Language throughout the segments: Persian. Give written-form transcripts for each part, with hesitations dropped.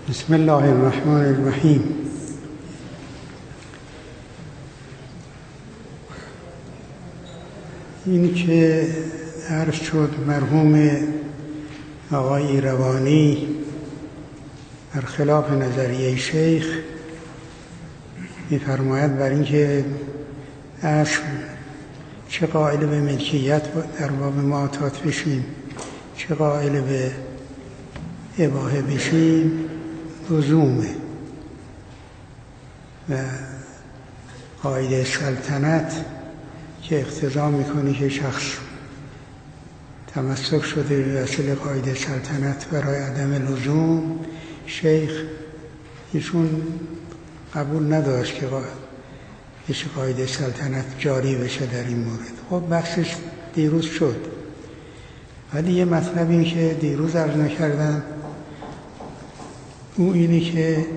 بسم الله الرحمن الرحیم. این که عرض شد مرحوم آقای ایروانی برخلاف نظریه شیخ می‌فرماید بر اینکه اصل چه قائل به ملکیت در باب معاطات بشیم چه قائل به اباحه بشیم لزومه و قاعده سلطنت که اقتضا میکنه که شخص تمسک شده به وسیله قاعده سلطنت برای عدم لزوم، شیخ ایشون قبول نداشت که قاعده سلطنت جاری بشه در این مورد. خب بحثش دیروز شد، ولی یه مطلبی که دیروز عرض نکردم او اینه که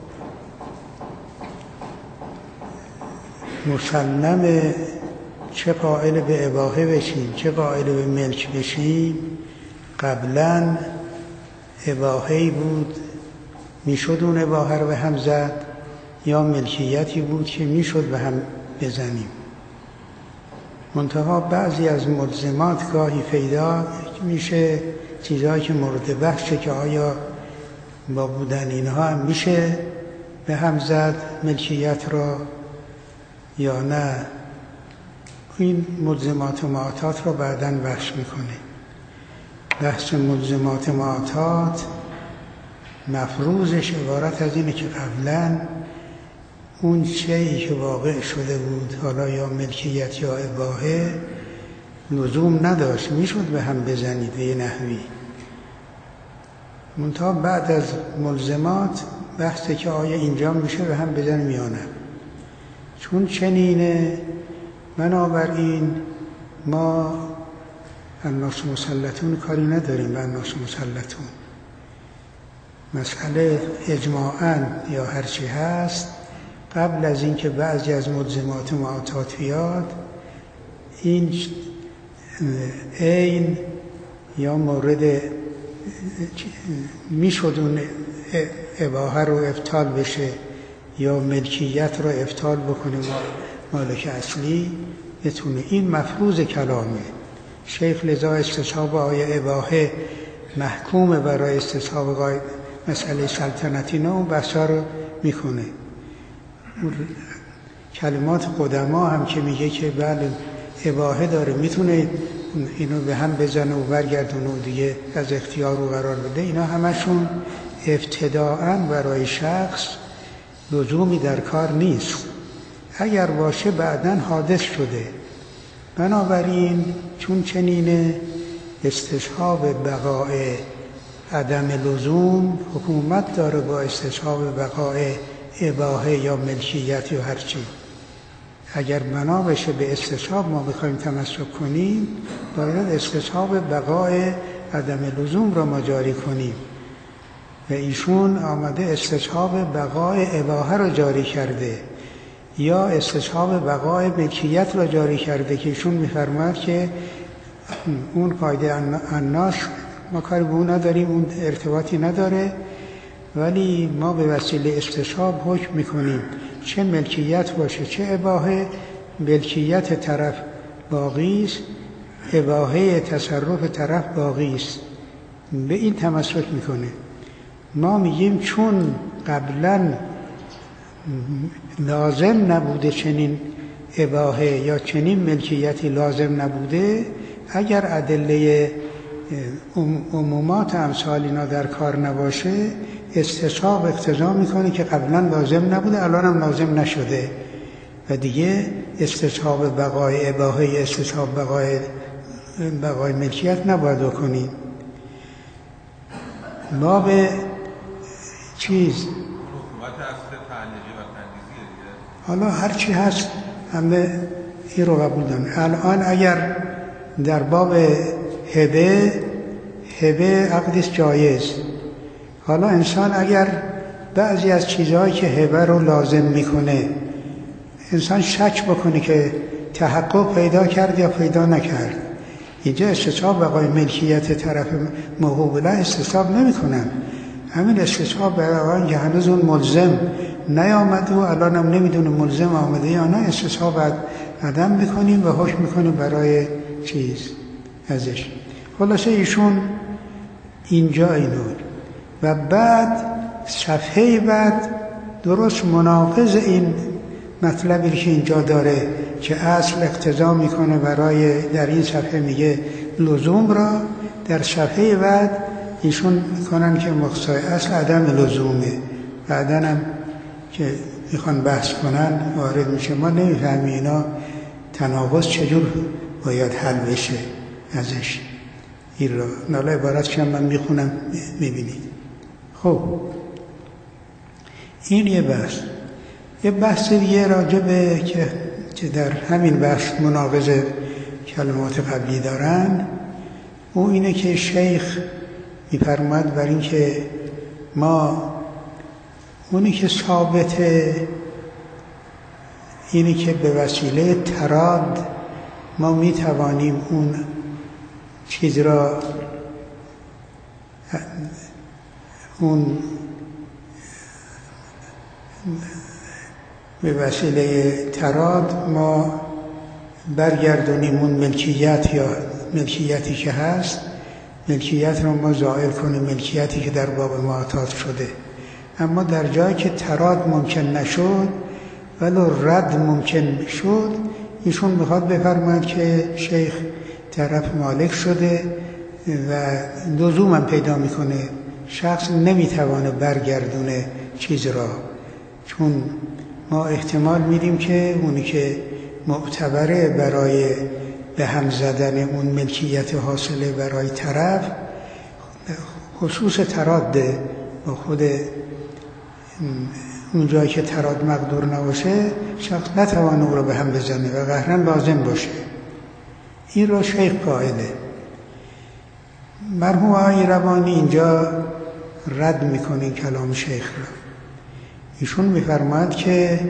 مسلمه چه قائل به اباحه بشیم چه قائل به ملک بشیم، قبلا اباحه‌ای بود میشد اون اباحه رو به هم زد یا ملکیتی بود که میشد به هم بزنیم. منتها بعضی از ملزمات گاهی پیدا میشه، چیزهایی که مورد بحثه که آیا با بودن اینها هم میشه به هم زد ملکیت را یا نه. این ملزمات و معاطات را بعداً بحث میکنه. بحث ملزمات و معاطات مفروضش عبارت از اینه که قبلاً اون چیزی که واقع شده بود، حالا یا ملکیت یا اباحه، لزوم نداشت، میشد به هم بزنید به یه نحوی. منتها بعد از ملزمات بحثه که آیا اینجا میشه به هم بزنیم یا نه. چون چنینه بنابراین ما الناس مسلطون کاری نداریم به الناس مسلطون. مسئله اجماعاً یا هرچی هست قبل از اینکه بعضی از ملزمات و معاطات بیاد، این عین یا مورد میشد اون اباحه رو ابطال بشه یا ملکیت رو ابطال بکنه مالک اصلی بتونه. این مفروض کلامه. شیخ لذا استصحاب آیه اباحه محکومه برای استصحاب مسئله سلطنتی، نه اون بحثا رو میکنه. کلمات قدما هم که میگه که بله اباحه داره میتونه اینو به هم بزنه و برگردونه و دیگه از اختیار رو قرار بده، اینا همشون ابتداءً برای شخص لزومی در کار نیست. اگر باشه بعداً حادث شده. بنابراین چون چنینه استصحاب بقاء عدم لزوم حکومت داره با استصحاب بقاء اباحه یا ملکیت یا هرچی. اگر بنا بشه به استصحاب ما بخوایم تمسک کنیم، باید استصحاب بقاء عدم لزوم را ما جاری کنیم و ایشون آمده استصحاب بقاء اباحه را جاری کرده یا استصحاب بقاء ملکیت را جاری کرده که ایشون می‌فرماید که اون قاعده الناس ما کاری به اون نداریم، اون ارتباطی نداره، ولی ما به وسیله استصحاب حکم میکنیم چه ملکیت باشه چه اباحه، ملکیت طرف باقی است، اباحه تصرف طرف باقی است. به این تمسک میکنه. ما میگیم چون قبلا لازم نبوده چنین اباحه یا چنین ملکیتی لازم نبوده، اگر ادله عمومات امثال اینا در کار نباشه استصحاب اقتضا میکنه که قبلا لازم نبوده الان هم لازم نشده و دیگه استصحاب بقای اباحه استصحاب بقای ملکیت نباید بکنیم. باب چیز حالا هرچی هست همه این رو قبول دارن. الان اگر در باب هبه عقدش جایز، حالا انسان اگر بعضی از چیزهایی که هبه رو لازم میکنه انسان شک بکنه که تحقق پیدا کرد یا پیدا نکرد، اینجا استصحاب بقای ملکیت طرف موهوب له استصحاب نمی کنن. همین استصحاب برای اینکه هنوز اون ملزم نیامده و الان هم نمیدونه ملزم آمده یا نه، استصحاب عدم میکنیم و حکم میکنیم برای چیز ازش. خلاصه ایشون اینجا اینو و بعد صفحه بعد درست مناقض این مطلبی که اینجا داره که اصل اقتضا میکنه برای، در این صفحه میگه لزوم را، در صفحه بعد ایشون میکنن که مقتضای اصل عدم لزومه. بعدن هم که میخوان بحث کنن وارد میشه. ما نمیفهمیم اینا تناقض چجور باید حل بشه ازش. این را نالا عبارت که من میخونم میبینید. خب این یه بحث. یه بحث دیگه راجبه که در همین بحث مناقض کلمات قبلی دارن، او اینه که شیخ میفرماید بر این که ما اونی که ثابته اینه که به وسیله تراد ما میتوانیم اون چیز را، اون به وسیله تراد ما برگردونیم اون ملکیت یا ملکیتی که هست، ملکیت رو ما ظاهر کنیم، ملکیتی که در باب معاطات شده. اما در جایی که تراد ممکن نشد ولو رد ممکن شد، ایشون میخواد بفرماید که شیخ طرف مالک شده و لزوم هم پیدا میکنه، شخص نمیتوانه برگردونه چیز را، چون ما احتمال میدیم که اونی که معتبره برای به هم زدن اون ملکیت حاصله برای طرف خصوص تراده و خود اون جایی که تراد مقدور نباشه شخص نتوانه او رو به هم بزنه و قهرن لازم باشه. این را شیخ قائله. مرحوم آقای ربانی اینجا رد میکنه کلام شیخ را. ایشون میفرماید که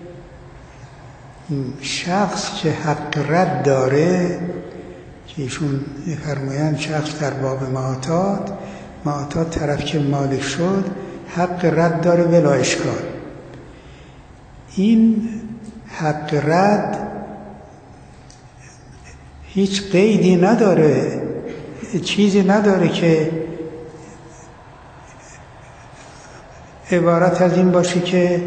شخص که حق رد داره، که ایشون میفرمایند شخص در باب معاطات طرف که مالک شد حق رد داره بلا اشکال. این حق رد هیچ قیدی نداره، چیزی نداره که عبارت از این باشه که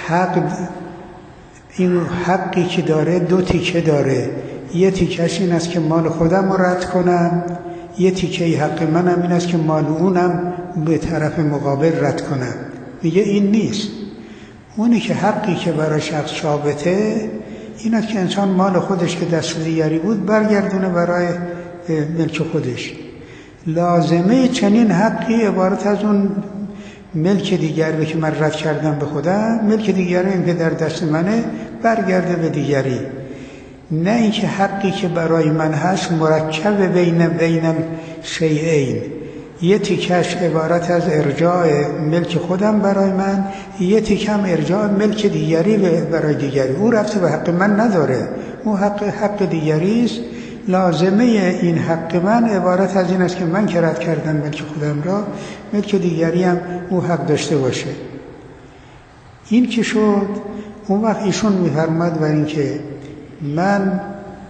این حقی که داره دو تیکه داره، یه تیکش این است که مال خودم رو رد کنم، یه تیکه حق منم این است که مال اونم به طرف مقابل رد کنم. میگه این نیست. اونی که حقی که برای شخص ثابته این است که انسان مال خودش که دست دیگری بود برگردونه برای ملک خودش. لازمه چنین حقی عبارت از اون ملک دیگری که من رد کردم به خودم، ملک دیگری این که در دست منه برگرده به دیگری. نه اینکه حقی که برای من هست مرکب بین شیئین، یه تیکش عبارت از ارجاع ملک خودم برای من، یه تیکم ارجاع ملک دیگری برای دیگری. او رفته به حق من نداره، او حق دیگری است. لازمه این حق من عبارت از این است که من که رد کردم ملک خودم را، ملک دیگری هم او حق داشته باشه. این که شد، اون وقت ایشون میفرماد بر این که من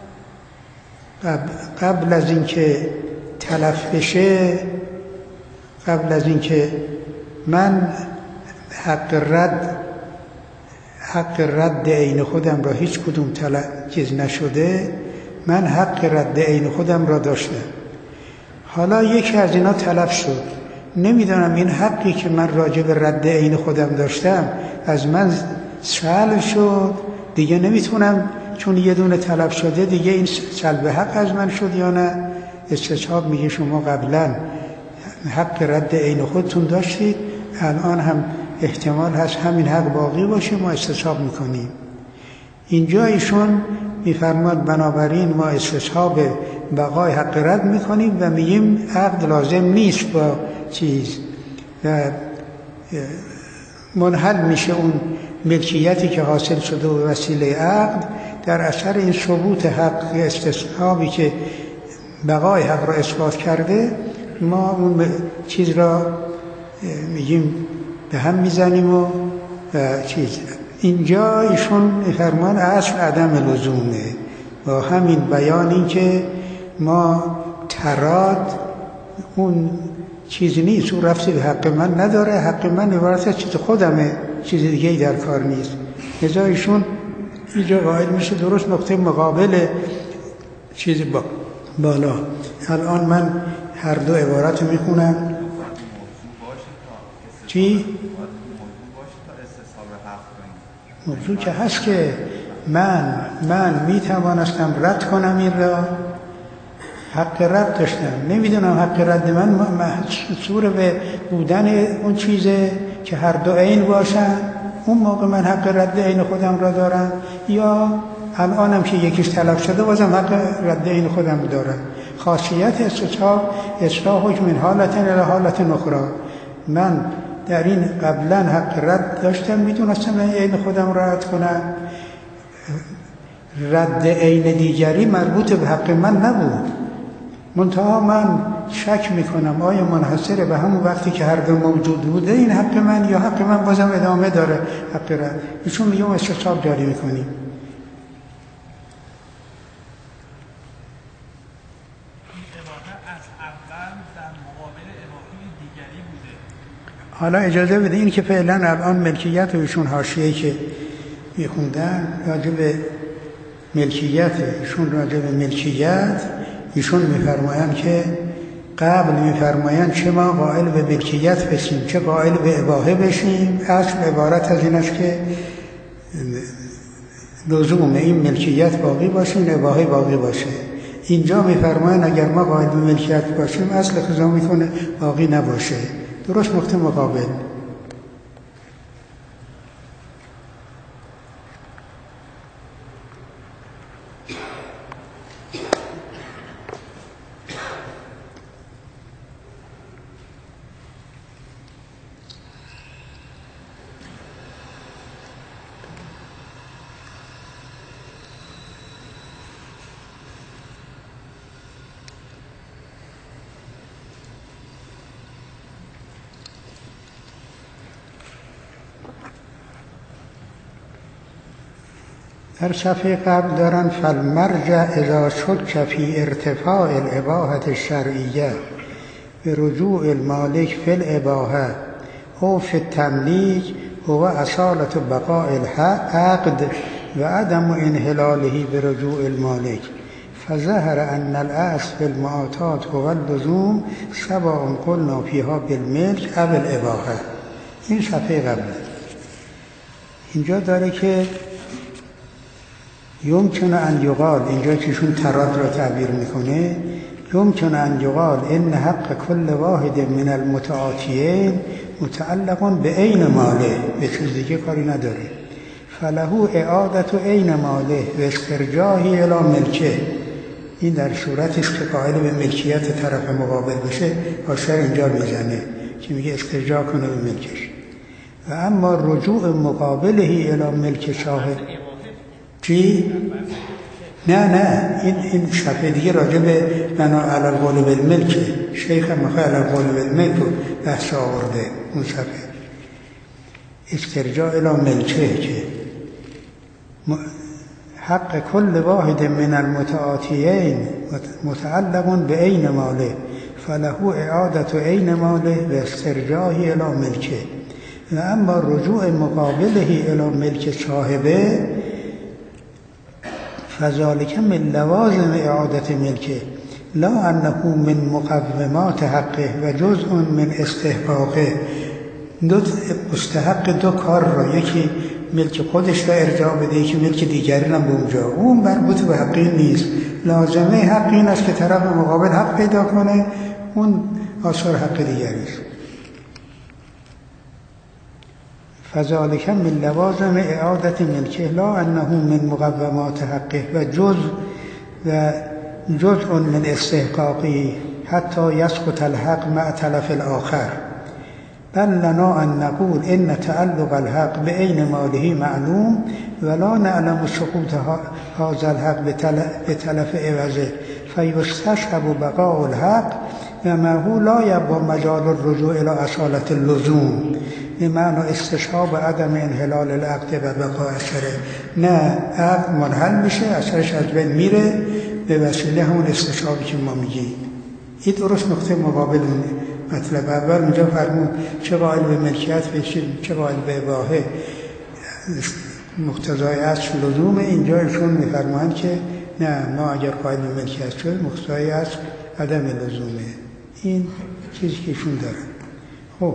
قبل از این که تلف بشه، قبل از این که من حق رد عین خودم را هیچ کدوم چیز نشده، من حق رد عین خودم را داشتم. حالا یکی از اینا تلف شد، نمیدونم این حقی که من راجع به رد عین خودم داشتم از من سلب شد، دیگه نمیتونم، چون یه دونه تلف شده دیگه این سلب حق از من شد یا نه. استصحاب میگه شما قبلا حق رد عین خودتون داشتید، الان هم احتمال هست همین حق باقی باشه، ما استصحاب میکنیم. اینجا ایشون میفرماد بنابراین ما استصحاب بقای حق رد میکنیم و میگیم عقد لازم نیست با چیز و منحل میشه اون ملکیتی که حاصل شده و وسیله عقد در اثر این ثبوت حق استصحابی که بقای حق را اثبات کرده. ما اون چیز را میگیم به هم میزنیم و چیز. اینجا ایشون میفرمان اصل عدم لزومه با همین بیان این که ما تراد اون چیزی نیست، اون رفتی به حق من نداره، حق من عبارت از چیز خودمه، چیز دیگه ای در کار نیست. لذا ایشون اینجا قائل میشه درست نقطه مقابل چیز بالا. الان من هر دو عبارت رو میخونم. چی؟ موضوع که هست که من میتوانستم رد کنم این را، حق رد داشتم، نمیدونم حق رد من محصور به بودن اون چیزه که هر دو عین باشن، اون موقع من حق رد عین خودم را دارم، یا الانم که یکیش تلف شده بازم حق رد عین خودم دارم. خاصیت اصلاح حکم من حالت الی حالت اخرى. من در این قبلا حق رد داشتم، میتونستم عین خودم را رد کنم. رد عین دیگری مربوط به حق من نبود، منتها من شک میکنم آیا منحصر به همون وقتی که هر دو موجود بوده این حق من، یا حق من بازم ادامه داره حق رد. ایشون میگم استصحاب جاری میکنیم. حالا اجازه بده این که فعلا الان ملکیت و ایشون حاشیه‌ای که میخوندن راجع به ملکیت، ایشون راجع به ملکیت ایشون میفرمایند که قبل میفرمایند چه ما قائل به ملکیت بشیم چه قائل به اباحه بشیم. اصل عبارت از این است که لزوم این ملکیت باقی باشه، این اباحه باقی باشه. اینجا میفرمایند اگر ما قائل به ملکیت باشیم اصل خضا میکنه باقی نباشه. درست نقطه مقابل. در صفحه قبل دارن فالمرجع اذا شک فی ارتفاع الاباحة الشرعیه به رجوع المالک فی الاباحه او فی التملیک هو اصالة بقاء العقد و عدم انحلاله به رجوع المالک فظهر ان الاصل فی المعاطات هو اللزوم سواء قلنا فیها بالملک او الاباحه. این صفحه قبل. اینجا داره که یمکن ان یقال، اینجا که ایشون تراد را تعبیر میکنه، یمکن ان یقال ان حق کل واحد من المتعاطیین متعلق به عین ماله، به چیز دیگه کاری نداره. فله اعادت عین ماله و استرجاعی الی ملکه. این در صورتی است که قائل به ملکیت طرف مقابل بشه آشر اینجا میزنه که میگه استرجاع کنه به ملکش. و اما رجوع مقابله الی ملک شاهد. چی؟ نه این صفحه دیگه راجع به بنا علی القول بالملک، شیخ هم میخواه علی القول بالملک رو بحث آورده. اون صفحه استرجاع الی ملکه که حق کل واحد من المتعاطیین متعلق به عین ماله فله اعادت عین ماله و استرجاعی الی ملکه. و اما رجوع مقابله الی ملک صاحبه فذلك من لوازم اعادت ملکه لا انه من مقومات حقه و جزء من استحقاقه. مستحق دو کار را، یکی ملک خودش را ارجاع بده، یکی ملک دیگری را به اونجا، اون مربوط به حقی نیست. لازمه حق این است که طرف مقابل حق پیدا کنه، اون آثار حق دیگری است. فذلك من لوازم اعادت ملکه لا انه من مقومات حقه و جزء من استحقاقه حتی يسقط الحق مع تلف الاخر. بل لنا ان نقول ان تعلق الحق بعین ماله معلوم ولا نعلم سقوط هذا الحق بتلف عوضه فيستصحب بقاء الحق و معه لا یبقی مجال الرجوع الی اصالة اللزوم به معنی استصحاب عدم انحلال العقد و بقاء اثره. نه، عقد منحل میشه، اثرش از بین میره به وسیله همون استصحابی که ما میگیم. این درست نقطه مقابل مطلب اول اونجا فرمود چه قائل به ملکیت بشید چه قائل به اباحه مقتضای اصل لزومه. اینجا ایشون میفرمایند که نه، ما اگر قائل به ملکیت شد مقتضای اصل عدم لزومه. این چیزی که ایشون دارن. خب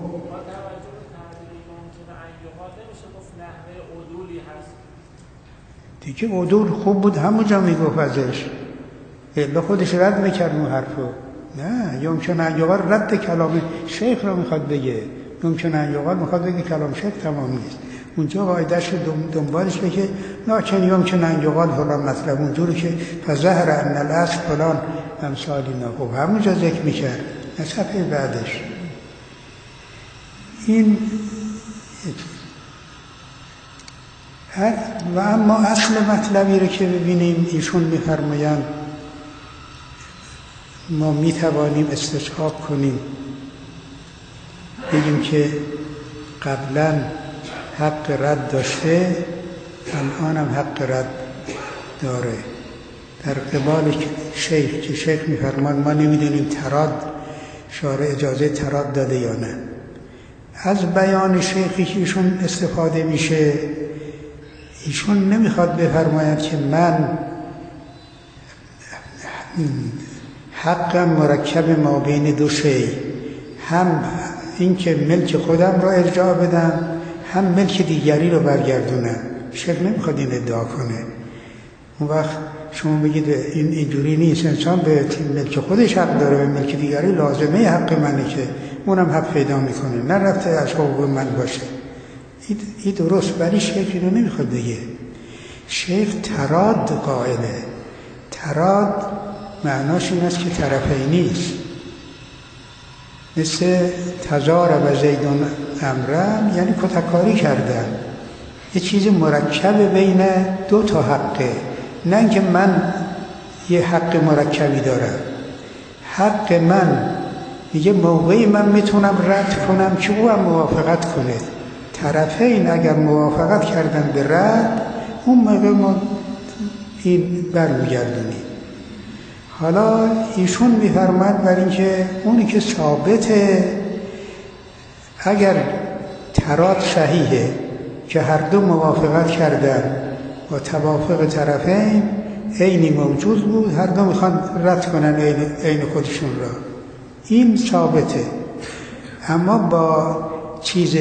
دیگه عدول خوب بود همونجا میگفت ازش، الا خودش رد میکرد اون حرفو. نه، یمکن ان یقال رد کلام شیخ رو میخواد بگه، یمکن ان یقال میخواد بگه کلام شیخ تمام نیست. اونجا قاعدهش دنبالش بگه لکن یمکن ان یقال فلان مطلب، اونجوری که فظهر ان الاصل فلان امثالینا، خب همونجا ذکر میکرد. نه صفحه بعدش این. و اما اصل مطلبی رو که ببینیم ایشون میفرمایند ما میتوانیم استصحاب کنیم، بگیم که قبلا حق رد داشته الان هم حق رد داره در قبال شیخ، که شیخ میفرمان ما نمیدونیم تراد شارع اجازه تراد داده یا نه. از بیان شیخی که ایشون استفاده میشه، ایشون نمیخواد بفرماید که من حقم مرکب ما بین دو شی، هم این که ملک خودم رو ارجاع بدم هم ملک دیگری رو برگردونم. شیخ نمیخواد این ادعا کنه. اون وقت شما بگید این اینجوری نیست، انسان به ملک خودش حق داره، به ملک دیگری لازمه حق منه که اونم حق پیدا میکنه، نه رفته از حقوق من باشه. این درست، ولی شیخ اینو نمیخواد بگه. شیخ تراد قائله. تراد معناش این است که طرفینی است، مثل تضارب زیدون امرن، یعنی کتککاری کردن. یه چیز مرکب بین دو تا حقه، نه اینکه من یه حق مرکبی دارم. حق من میگه موقعی من میتونم رد کنم که او هم موافقت کنه. طرفین اگر موافقت کردن به رد، اون موقع ما این برمیگردونیم. حالا ایشون میفرماید بر اینکه اونی که ثابته اگر تراد صحیحه که هر دو موافقت کردن و توافق طرفین عینی موجود بود، هر دو میخوان رد کنن عین خودشون را، این ثابته. اما با چیز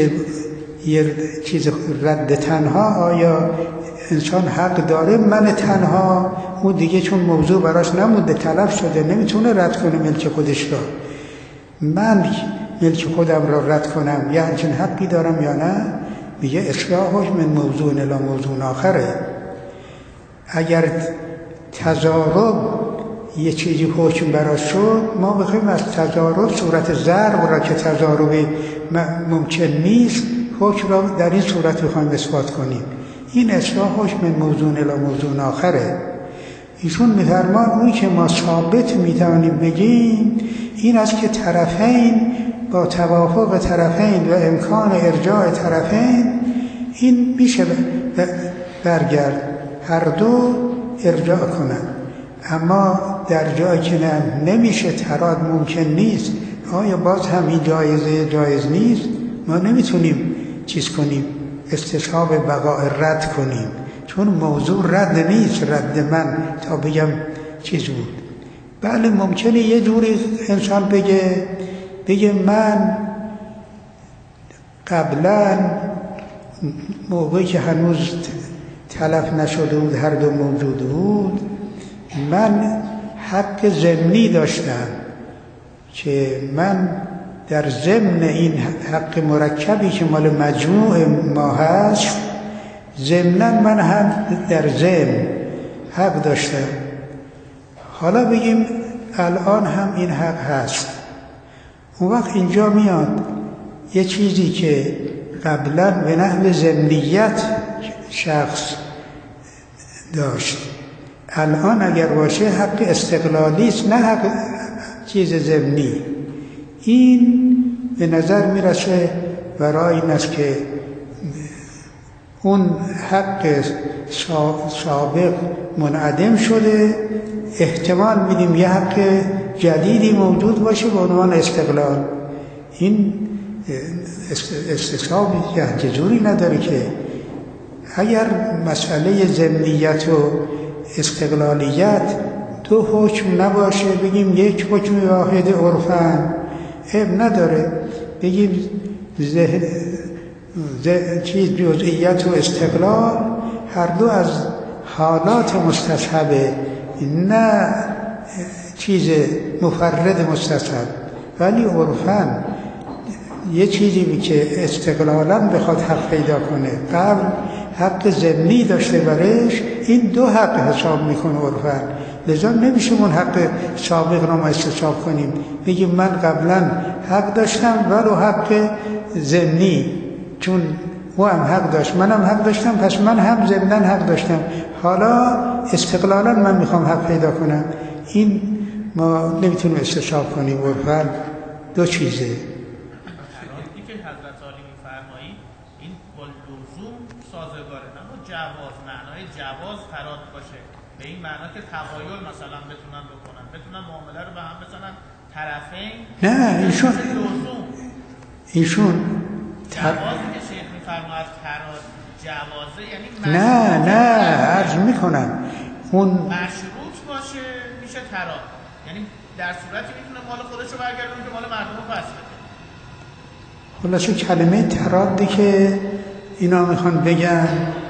رد تنها، آیا انسان حق داره من تنها، اون دیگه چون موضوع براش نمونده تلف شده نمیتونه رد کنه ملک خودش را، من ملک خودم را رد کنم یه همچین حقی دارم یا نه؟ میگه اصلاحش من موضوع الی موضوع آخره. اگر تضارب یه چیزی حکم براش شد، ما بخوایم از تضارب صورت ضرب را که تضارب ممکن نیست حکم را در این صورت بخوایم اثبات کنیم، این اصلاحش من موضوع الی موضوع آخره. ایشون می‌فرمان اون که ما ثابت میتوانیم بگیم این است که طرفین با توافق طرفین و امکان ارجاع طرفین این میشه برگرد هر دو ارجاع کنن. اما در جایی که نمیشه تراد ممکن نیست، آیا باز هم این جایز نیست؟ ما نمیتونیم چیز کنیم استصحاب بقاء رد کنیم، چون موضوع رد نیست، رد من تا بگم چیز بود. بله ممکنه یه جوری انسان بگه من قبلا موقعی که هنوز تلف نشده بود هر دو موجود بود، من حق ضمنی داشتم که من در ضمن این حق مرکبی که مال مجموع ما هست، ضمناً من هم در ضمن حق داشتم. حالا بگیم الان هم این حق هست، اون وقت اینجا میاد یه چیزی که قبلا به نحو ضمنیت شخص داشت، الان اگر باشه حق استقلالی است، نه حق چیز ضمنی. این به نظر میرسه برای این است که اون حق سابق منعدم شده، احتمال میدیم یه حق جدیدی موجود باشه به عنوان استقلال. این استصحابی که جوری نداره که اگر مسئله ضمنیت و استقلالیت دو حکم نباشه، بگیم یک حکم واحد عرفاً، عیب نداره. بگیم چیز جزئیت و استقلال هر دو از حالات مستصحبه، نه چیز مفرد مستصحب. ولی عرفاً یه چیزی که استقلالاً بخواد حق پیدا کنه قبل حق ضمنی داشته برش، این دو حق حساب میکنه عرفاً. لذا نمیشه اون حق سابق رو ما استصحاب کنیم، بگیم من قبلا حق داشتم ولو حق ضمنی، چون او هم حق داشت منم حق داشتم پس من هم ضمناً حق داشتم، حالا استقلالاً من میخوام حق پیدا کنم. این ما نمیتونیم استصحاب کنیم. عرفاً دو چیزه. جواز، معنای جواز تراد باشه به این معنا که تغایر مثلا بتونن بکنن، بتونن معامله رو به هم بزنن طرفین. نه ایشون جوازی که شیخ میفرماید تراد جوازه یعنی نه عرض میکنم اون مشروط باشه میشه تراد، یعنی در صورتی میتونه مال خودش رو برگردونه که مال مردم رو پس بده. خلاصه کلمه ترادی که اینا میخوان بگن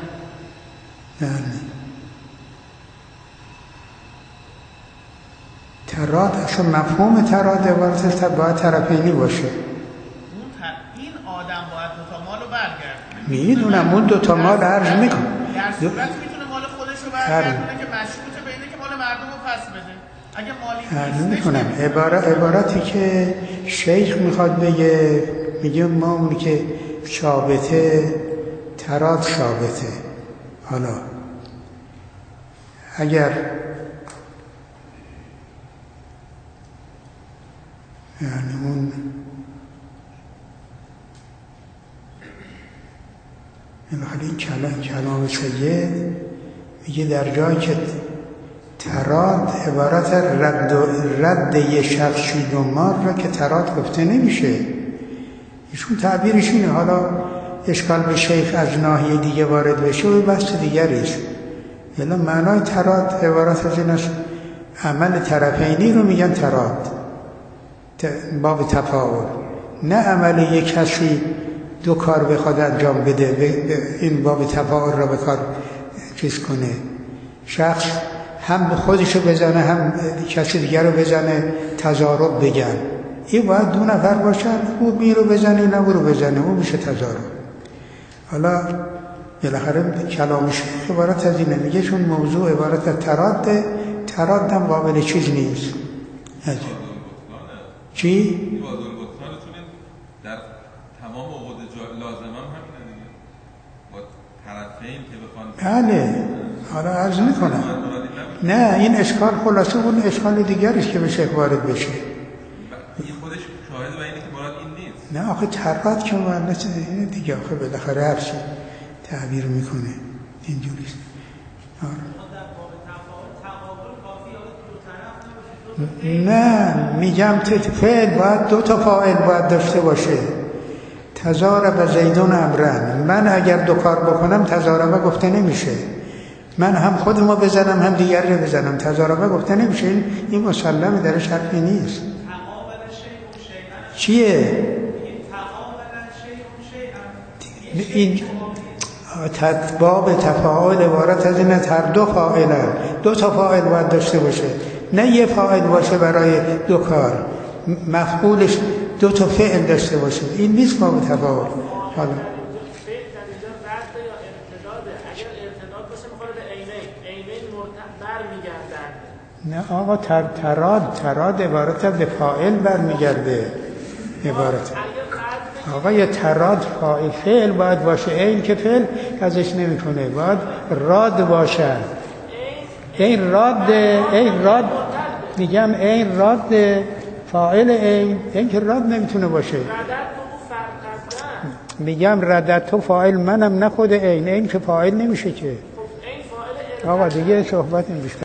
تراد، اصلا مفهوم تراد عبارت باید طرفینی باشه. این آدم باید دوتا مال رو برگردونه. میدونم اون دوتا مال عرض میکنه در صورت میتونه مال خودش رو برگردونه که مشروطه به اینه که مال مردم رو پس بده. اگه مالی میکنم عبارتی که شیخ میخواد بگه، میگه ما اونی که ثابته تراد ثابته. حالا اگر یعنی اون این کلام سید میگه در جایی که تراد عبارت رد یه شخصی دو مار را که تراد گفته نمیشه. ایشون تعبیرش اینه. حالا اشکال به شیخ از ناحیه دیگه وارد بشه و بحث دیگریش. یعنی معنای تراد عبارت از این است عمل طرفینی رو میگن تراد، باب تفاعل، نه عمل یک کسی دو کار بخواد انجام بده این باب تفاعل را به کار چیز کنه. شخص هم خودشو بزنه هم کسی دیگر رو بزنه، تضارب بگن. این باید دو نفر باشن، او بی رو بزنه نه او رو بزنه، او میشه تضارب. حالا بالاخره کلامش عبارت از اینه، میگه چون موضوع عبارت از تراد هم قابل چیز نیست. چی؟ در تمام اوقات لازم هم همینه دیگه، با طرفین که بخوان. بله حالا عرض میکنم نه این اشکال خلاصه اون اشکال دیگریش که بشه وارد بشه. این خودش شاهد و اینه که مراد این نیست. نه آخه تراد که معنیش اینه دیگه، آخه بالاخره هر چی تعبیر میکنه اینجوریست. نه میگم فعل باید دو تا فاعل باید داشته باشه. تضارب زیدون امرن، من اگر دو کار بکنم تضاربه گفته نمیشه. من هم خودمو بزنم هم دیگر رو بزنم تضاربه گفته نمیشه. این مسلمه درش حرفی نیست. چیه؟ این باب تفاعل عبارت از این هر دو فاعلن، دو تا فاعل باید داشته باشه، نه یه فاعل باشه برای دو کار، مفعولش دو تا فعل داشته باشه. این نیست باب تفاعل. حالا نه آقا تراد عبارت به فاعل برمیگرده. عبارت آقا یه تراد فعل باید باشه، این که فعل ازش نمیکنه، باید راد باشه. این راد میگم این راد فاعل این که رد نمیتونه باشه. میگم ردت تو فاعل منم نه خود این که فاعل نمیشه که. آقا دیگه صحبت این بیشتر